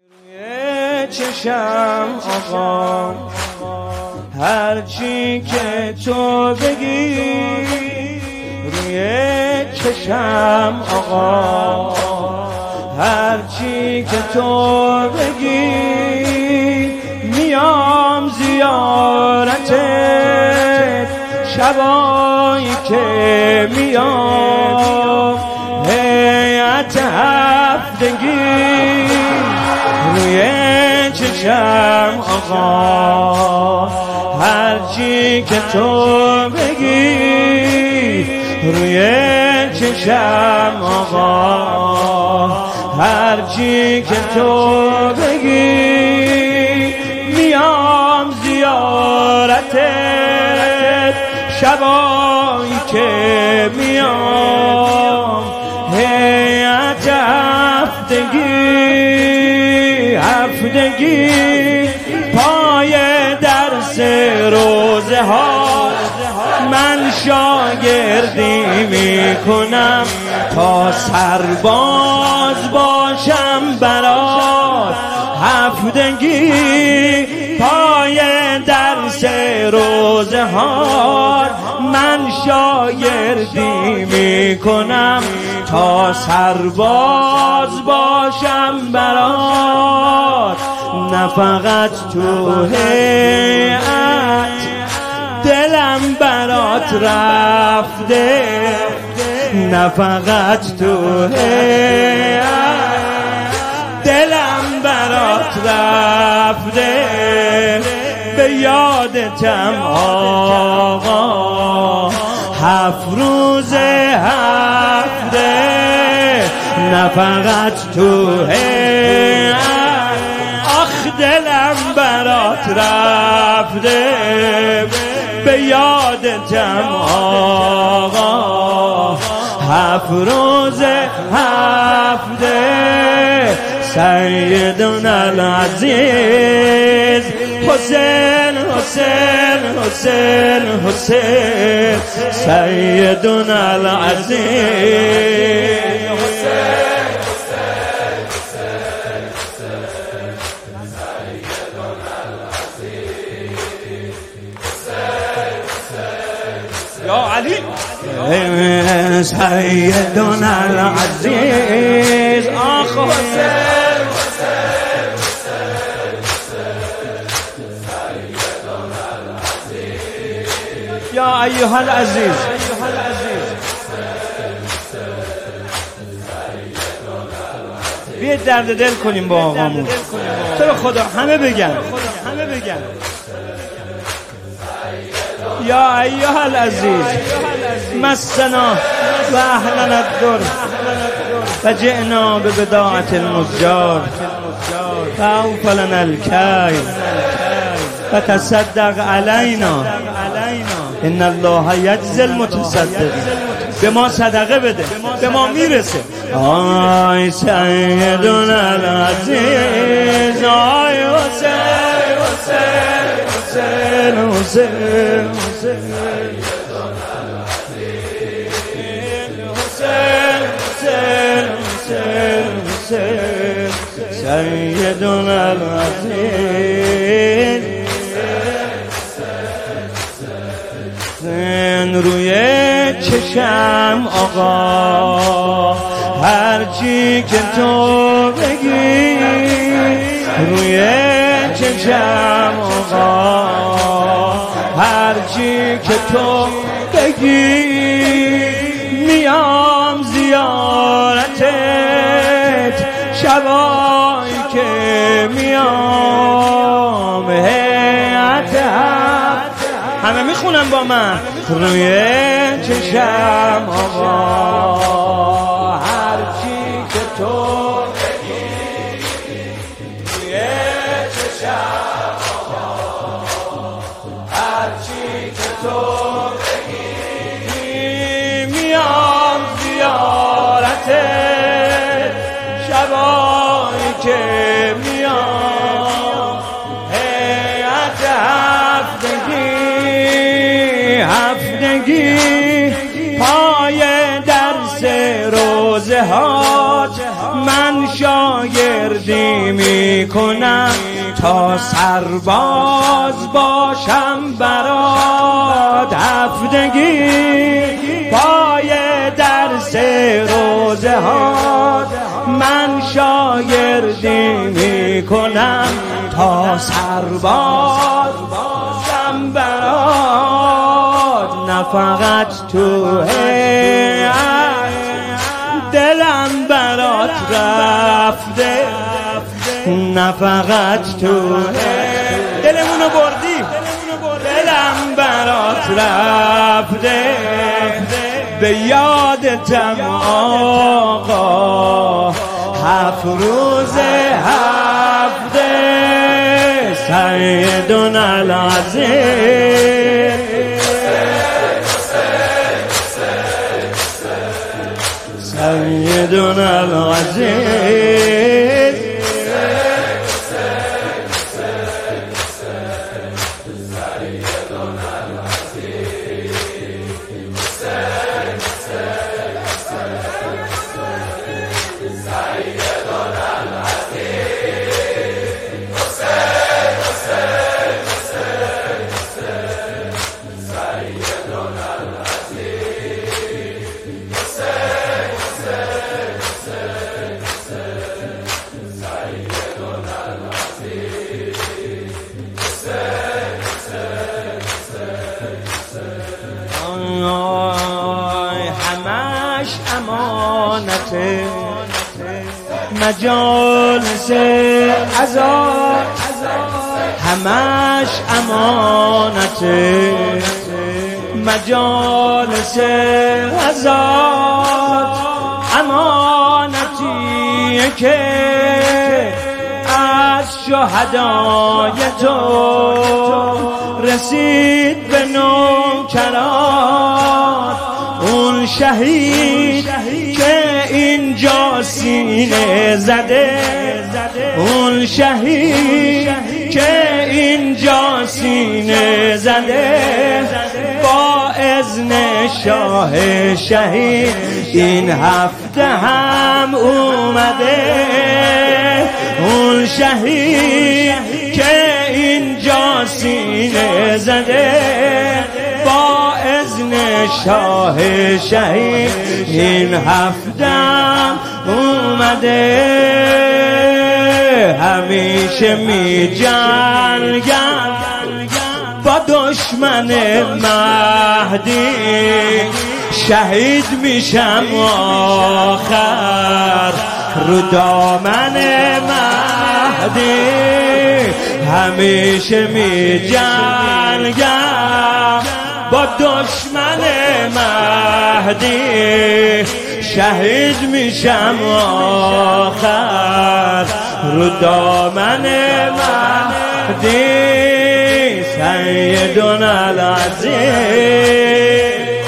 چشم آقا هرچی که تو بگی، روی چشم آقا هرچی که تو بگی، میام زیارتت شبایی که میام هیئت هفتگی، روی چشم آقا هرچی که تو بگی، روی چشم آقا هرچی که تو بگی، میام زیارتت شبایی که میام هیئت هفتگی پای درس روزه ها من شاگردی میکنم تا سرباز باشم برات. هفتگی پای درس روزه ها من شاگردی میکنم تا سرباز باشم برات. نه فقط تو هیئت دلم برات رفته، نه فقط تو هیئت دلم برات رفته، به یادتم آقا 7 روز هفته. نه فقط تو هیئت آخ دلم برات رفته، به یادتم آقا 7 روز هفته. سیدنا العزیز حسین حسین حسین حسین، سیدنا العزیز یا علی سیدنا العزیز آخ حسین یا ایها العزیز. بیاید درد دل کنیم با آقامون، تو رو خدا همه بگن یا ایها العزیز مسنا و اهلنا الضر و جئنا ببضاعة المزجار فاوف لنا الکیل و تصدق علینا ان الله یجزی المتصدقین. به ما صدقه بده، به ما میرسه. آی سیدنا العزیز آی حسین حسین حسین سیدنا العزیز روی چشم آقا هرچی که تو بگی، روی چشم آقا هرچی که تو بگی، میام زیارتت شبایی که میام هیئت همه میخونن با من. روی چشم آقا هرچی که تو بگی، روی چشم آقا هرچی که تو بگی، میام زیارتت شبایی که میام هیئت هفتگی پای درس روزه هات من شاگردی میکنم تا سرباز باشم برات هفتگی پای درس روزه ها من شاگردی میکنم تا سرباز باشم برات نه فقط تو دلم برات رفته نه فقط تو دلمونو بردی دلم برات رفته به یادتم آقا 7 روز هفته سیدنا العزیز سیدنا العزیز همش امانته مجالس عزا همش امانته مجالس عزا امانتیه که از شهدای تو رسید به نوکرات اون شهید که اینجا سینه زده اون شهید که اینجا سینه زده با اذن شاه شهید این هفته هم اومده اون شهید که اینجا سینه زده با اذن شاه شهید این هفته هم اومده همیشه می جنگم با دشمن مهدی شهید میشم آخر رو دامن مهدی همیشه می جنگم با دشمن مهدی شهید میشم آخر رو دامن مهدی سیدنا العزیز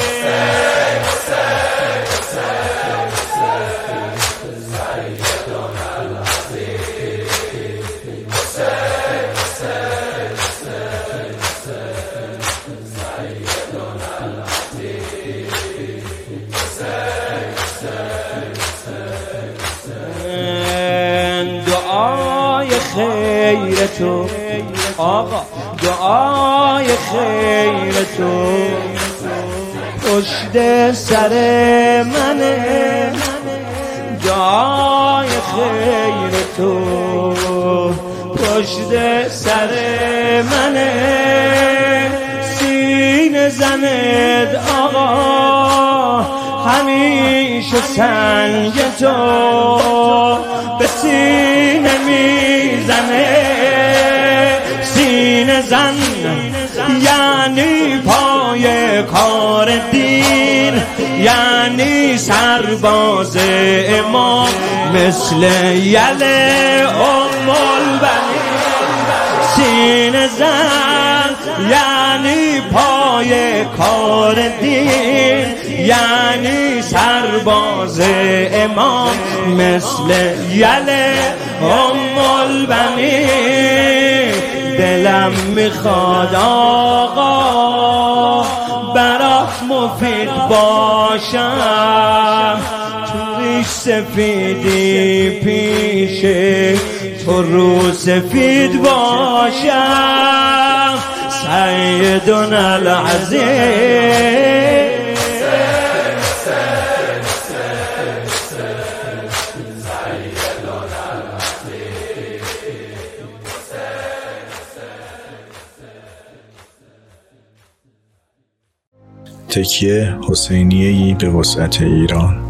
دعای خیر تو آقا دعای خیر تو پشت سر منه دعای خیر تو پشت سر منه سینه زند آقا همیشه سنگ تو به سینه میزنه سینه زن یعنی پای کار دین یعنی سرباز امام مثل یله ام البنین سینه زن یعنی پای کار دین یعنی سرباز امام مثل یله ام البنین دلم میخواد آقا برات مفید باشم تو پیش سفیدی پیش تو رو سفید باشم سیدنا العزیز تکیه حسینیه‌ای به وسعت ایران.